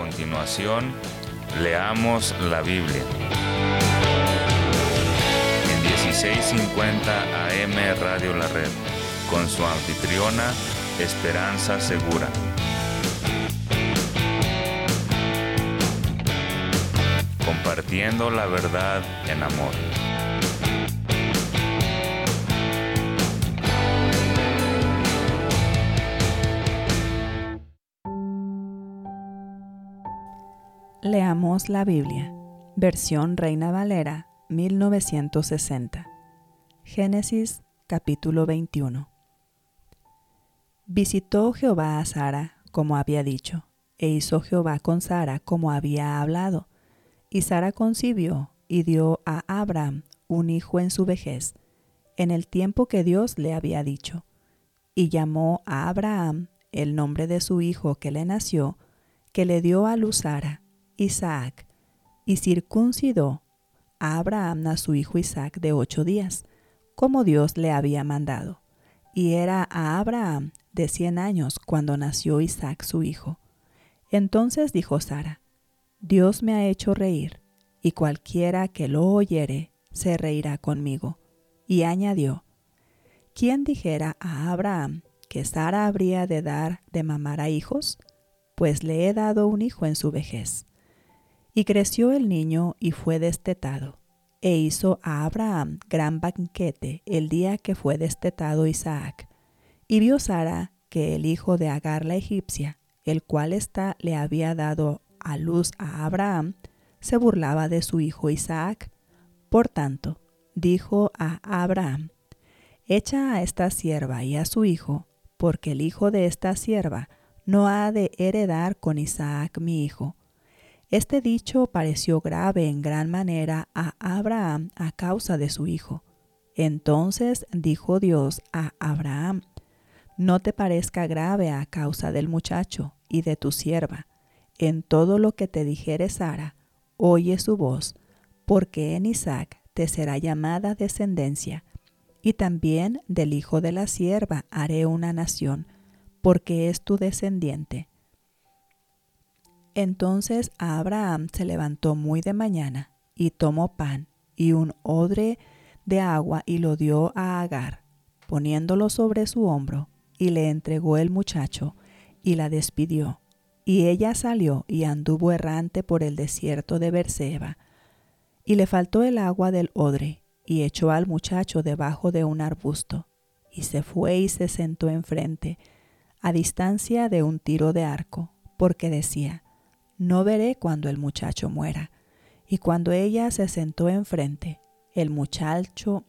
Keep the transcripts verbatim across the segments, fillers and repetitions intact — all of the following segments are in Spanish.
continuación, leamos la Biblia. En dieciséis cincuenta A M Radio La Red, con su anfitriona, Esperanza Segura. Compartiendo la verdad en amor. Leamos la Biblia, versión Reina Valera, mil novecientos sesenta. Génesis, capítulo veintiuno. Visitó Jehová a Sara, como había dicho, e hizo Jehová con Sara como había hablado. Y Sara concibió y dio a Abraham un hijo en su vejez, en el tiempo que Dios le había dicho. Y llamó a Abraham el nombre de su hijo que le nació, que le dio a luz Sara, Isaac, y circuncidó a Abraham a su hijo Isaac de ocho días, como Dios le había mandado. Y era a Abraham de cien años cuando nació Isaac su hijo. Entonces dijo Sara: Dios me ha hecho reír, y cualquiera que lo oyere se reirá conmigo. Y añadió: ¿Quién dijera a Abraham que Sara habría de dar de mamar a hijos? Pues le he dado un hijo en su vejez. Y creció el niño y fue destetado, e hizo a Abraham gran banquete el día que fue destetado Isaac. Y vio Sara que el hijo de Agar la egipcia, el cual ésta le había dado a luz a Abraham, se burlaba de su hijo Isaac. Por tanto, dijo a Abraham: Echa a esta sierva y a su hijo, porque el hijo de esta sierva no ha de heredar con Isaac mi hijo. Este dicho pareció grave en gran manera a Abraham a causa de su hijo. Entonces dijo Dios a Abraham: No te parezca grave a causa del muchacho y de tu sierva. En todo lo que te dijere Sara, oye su voz, porque en Isaac te será llamada descendencia, y también del hijo de la sierva haré una nación, porque es tu descendiente. Entonces Abraham se levantó muy de mañana, y tomó pan y un odre de agua, y lo dio a Agar, poniéndolo sobre su hombro, y le entregó el muchacho, y la despidió. Y ella salió y anduvo errante por el desierto de Beerseba. Y le faltó el agua del odre, y echó al muchacho debajo de un arbusto, y se fue y se sentó enfrente, a distancia de un tiro de arco, porque decía: No veré cuando el muchacho muera. Y cuando ella se sentó enfrente, el muchacho,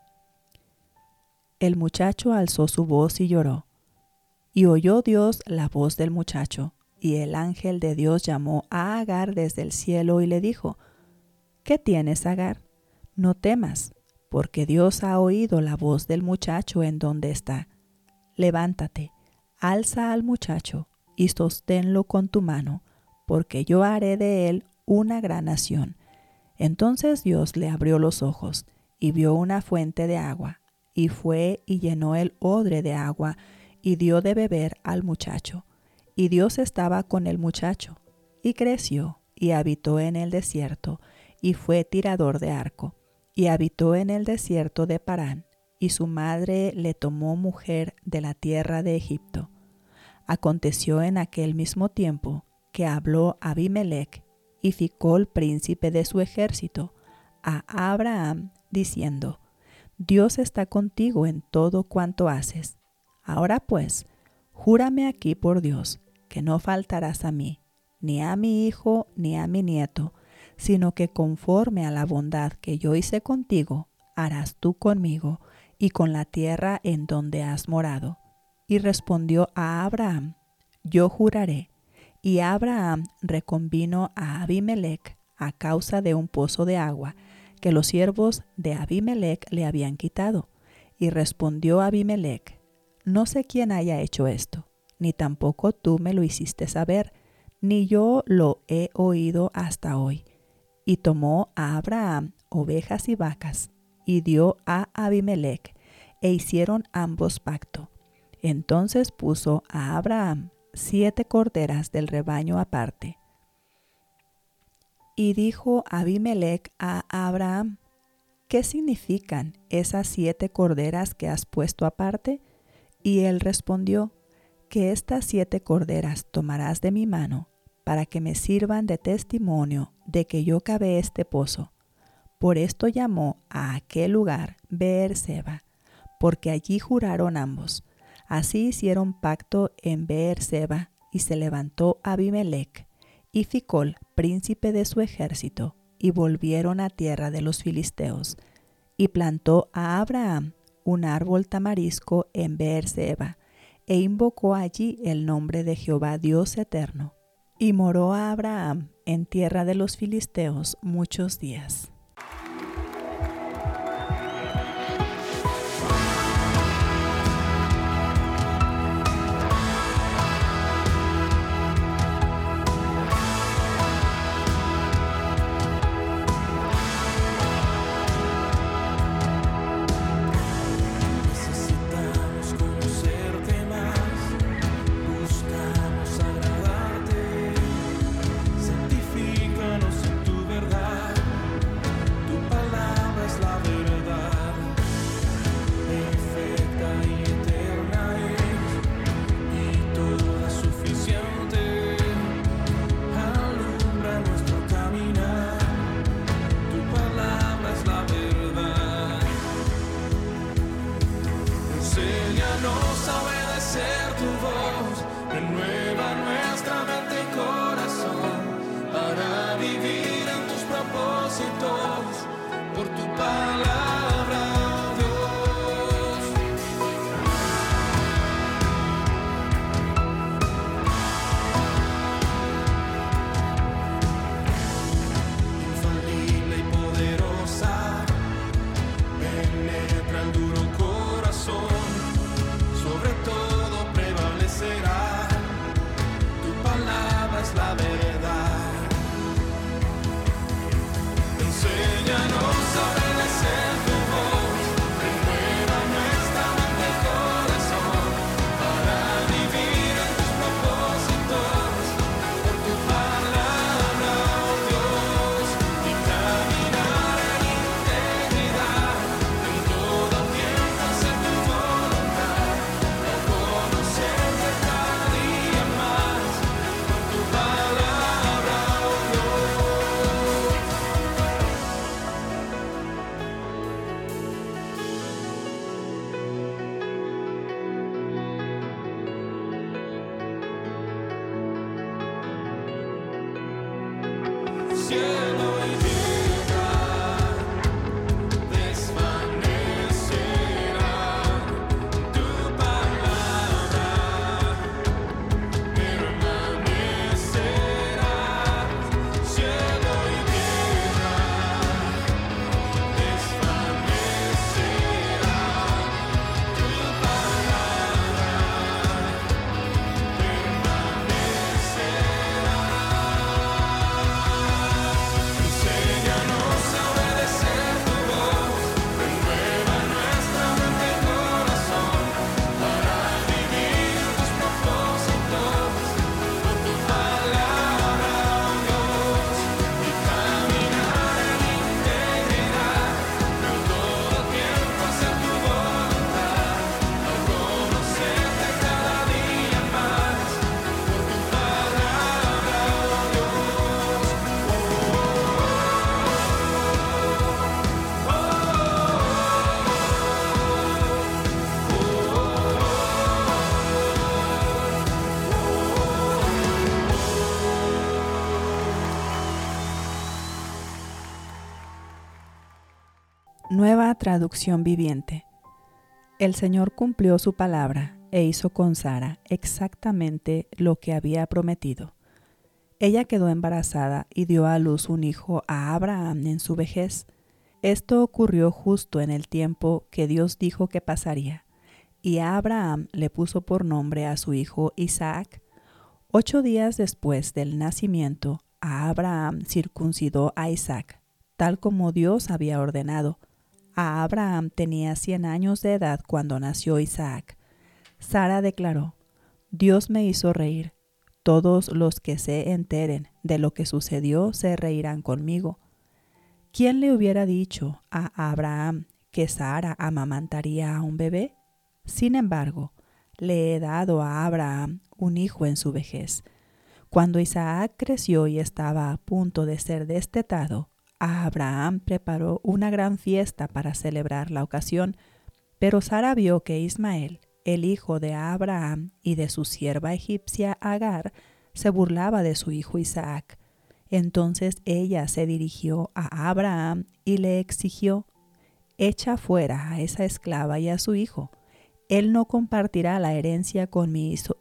el muchacho alzó su voz y lloró. Y oyó Dios la voz del muchacho, y el ángel de Dios llamó a Agar desde el cielo y le dijo: ¿Qué tienes, Agar? No temas, porque Dios ha oído la voz del muchacho en donde está. Levántate, alza al muchacho y sosténlo con tu mano, porque yo haré de él una gran nación. Entonces Dios le abrió los ojos, y vio una fuente de agua, y fue y llenó el odre de agua, y dio de beber al muchacho. Y Dios estaba con el muchacho, y creció, y habitó en el desierto, y fue tirador de arco, y habitó en el desierto de Parán, y su madre le tomó mujer de la tierra de Egipto. Aconteció en aquel mismo tiempo que habló Abimelech y Ficol, príncipe de su ejército, a Abraham, diciendo: Dios está contigo en todo cuanto haces. Ahora pues, júrame aquí por Dios, que no faltarás a mí, ni a mi hijo, ni a mi nieto, sino que conforme a la bondad que yo hice contigo, harás tú conmigo y con la tierra en donde has morado. Y respondió a Abraham: Yo juraré. Y Abraham reconvino a Abimelech a causa de un pozo de agua que los siervos de Abimelech le habían quitado. Y respondió Abimelech: No sé quién haya hecho esto, ni tampoco tú me lo hiciste saber, ni yo lo he oído hasta hoy. Y tomó a Abraham ovejas y vacas, y dio a Abimelech, e hicieron ambos pacto. Entonces puso a Abraham siete corderas del rebaño aparte, Y dijo Abimelech a Abraham: ¿Qué significan esas siete corderas que has puesto aparte? Y él respondió: que estas siete corderas tomarás de mi mano, para que me sirvan de testimonio de que yo cavé este pozo. Por esto llamó a aquel lugar Beer-seba, porque allí juraron ambos. Así hicieron pacto en Beer-seba, y se levantó Abimelech y Ficol, príncipe de su ejército, y volvieron a tierra de los filisteos. Y plantó a Abraham un árbol tamarisco en Beer-seba, e invocó allí el nombre de Jehová Dios eterno. Y moró a Abraham en tierra de los filisteos muchos días. Enséñanos a obedecer tu voz, renueva nuestra mente y corazón, para vivir en tus propósitos, por tu palabra, Dios. Infalible y poderosa, penetra el duro corazón. Sobre todo prevalecerá, tu palabra es la verdad. Enséñanos a obedecer tu voz, renueva nuestra mente y corazón, para vivir en tus propósitos, por tu palabra, oh Dios, y caminar en integridad, en todo tiempo hacer tu voluntad. Cielo y tierra desvanecerán, tu palabra permanecerá. Cielo y tierra desvanecerán, tu palabra permanecerá. Enséñanos a obedecer tu voz, renueva nuestra mente y corazón, para vivir en tus propósitos, por tu palabra, oh Dios, y caminar en integridad, en todo tiempo hacer tu voluntad, al conocerte cada día más, por tu palabra, oh Dios. Nueva traducción viviente. El Señor cumplió su palabra e hizo con Sara exactamente lo que había prometido. Ella quedó embarazada y dio a luz un hijo a Abraham en su vejez. Esto ocurrió justo en el tiempo que Dios dijo que pasaría, y a Abraham le puso por nombre a su hijo Isaac. Ocho días después del nacimiento, a Abraham circuncidó a Isaac, tal como Dios había ordenado. A Abraham tenía cien años de edad cuando nació Isaac. Sara declaró: Dios me hizo reír. Todos los que se enteren de lo que sucedió se reirán conmigo. ¿Quién le hubiera dicho a Abraham que Sara amamantaría a un bebé? Sin embargo, le he dado a Abraham un hijo en su vejez. Cuando Isaac creció y estaba a punto de ser destetado, Abraham preparó una gran fiesta para celebrar la ocasión, pero Sara vio que Ismael, el hijo de Abraham y de su sierva egipcia Agar, se burlaba de su hijo Isaac. Entonces ella se dirigió a Abraham y le exigió: «Echa fuera a esa esclava y a su hijo. Él no compartirá la herencia con mi hijo.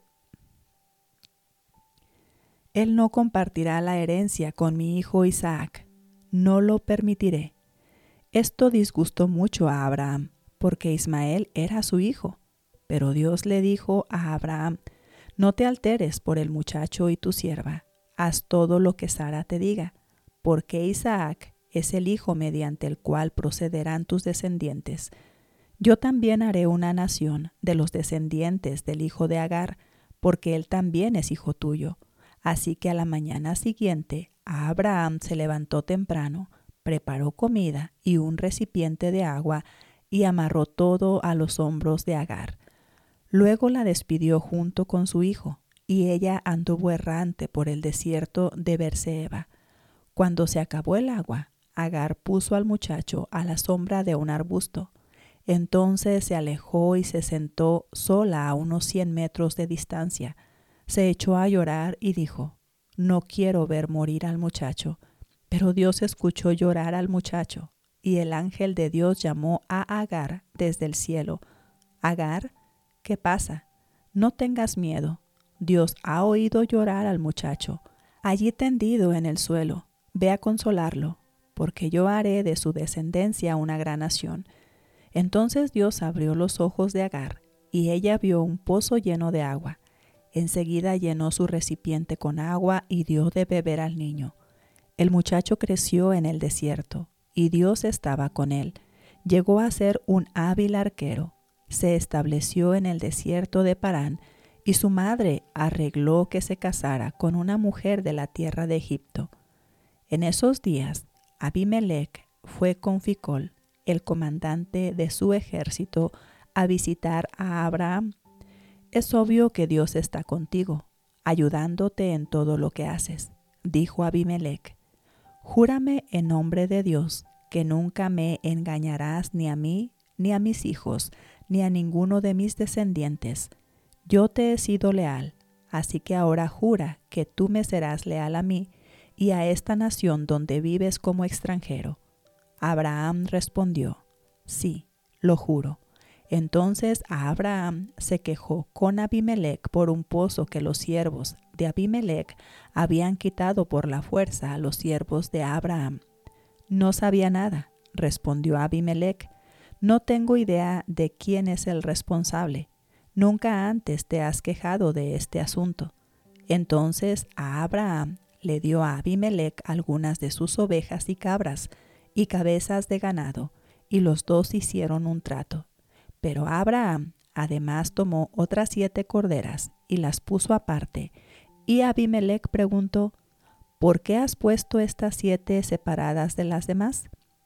Él no compartirá la herencia con mi hijo Isaac. No lo permitiré». Esto disgustó mucho a Abraham, porque Ismael era su hijo. Pero Dios le dijo a Abraham: «No te alteres por el muchacho y tu sierva. Haz todo lo que Sara te diga, porque Isaac es el hijo mediante el cual procederán tus descendientes. Yo también haré una nación de los descendientes del hijo de Agar, porque él también es hijo tuyo». Así que a la mañana siguiente, Abraham se levantó temprano, preparó comida y un recipiente de agua y amarró todo a los hombros de Agar. Luego la despidió junto con su hijo, y ella anduvo errante por el desierto de Beerseba. Cuando se acabó el agua, Agar puso al muchacho a la sombra de un arbusto. Entonces se alejó y se sentó sola a unos cien metros de distancia. Se echó a llorar y dijo: «No quiero ver morir al muchacho». Pero Dios escuchó llorar al muchacho, y el ángel de Dios llamó a Agar desde el cielo: «Agar, ¿qué pasa? No tengas miedo. Dios ha oído llorar al muchacho. Allí tendido en el suelo, ve a consolarlo, porque yo haré de su descendencia una gran nación». Entonces Dios abrió los ojos de Agar, y ella vio un pozo lleno de agua. Enseguida llenó su recipiente con agua y dio de beber al niño. El muchacho creció en el desierto, y Dios estaba con él. Llegó a ser un hábil arquero. Se estableció en el desierto de Parán, y su madre arregló que se casara con una mujer de la tierra de Egipto. En esos días, Abimelech fue con Ficol, el comandante de su ejército, a visitar a Abraham. «Es obvio que Dios está contigo, ayudándote en todo lo que haces», dijo Abimelech. «Júrame en nombre de Dios que nunca me engañarás ni a mí, ni a mis hijos, ni a ninguno de mis descendientes. Yo te he sido leal, así que ahora jura que tú me serás leal a mí y a esta nación donde vives como extranjero». Abraham respondió: «Sí, lo juro». Entonces Abraham se quejó con Abimelech por un pozo que los siervos de Abimelech habían quitado por la fuerza a los siervos de Abraham. «No sabía nada», respondió Abimelech. «No tengo idea de quién es el responsable. Nunca antes te has quejado de este asunto». Entonces a Abraham le dio a Abimelech algunas de sus ovejas y cabras y cabezas de ganado, y los dos hicieron un trato. Pero Abraham además tomó otras siete corderas y las puso aparte, y Abimelech preguntó: «¿Por qué has puesto estas siete separadas de las demás?».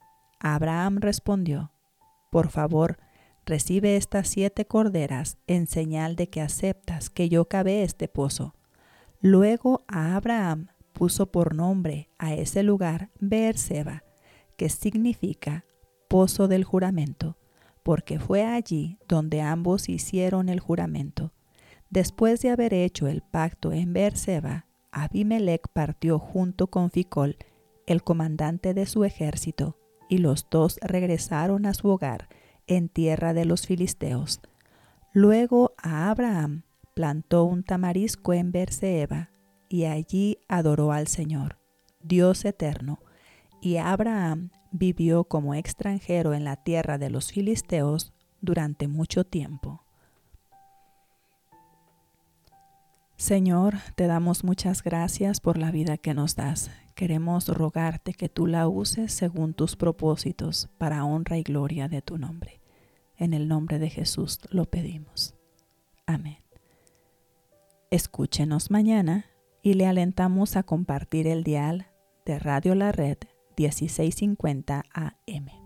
Abraham respondió: «Por favor, recibe estas siete corderas en señal de que aceptas que yo cavé este pozo». Luego Abraham puso por nombre a ese lugar Beerseba, que significa pozo del juramento, porque fue allí donde ambos hicieron el juramento. Después de haber hecho el pacto en Beerseba, Abimelech partió junto con Ficol, el comandante de su ejército, y los dos regresaron a su hogar en tierra de los filisteos. Luego Abraham plantó un tamarisco en Beerseba, y allí adoró al Señor, Dios eterno, y Abraham vivió como extranjero en la tierra de los filisteos durante mucho tiempo. Señor, te damos muchas gracias por la vida que nos das. Queremos rogarte que tú la uses según tus propósitos para honra y gloria de tu nombre. En el nombre de Jesús lo pedimos. Amén. Escúchenos mañana y le alentamos a compartir el dial de Radio La Red dieciséis cincuenta A M.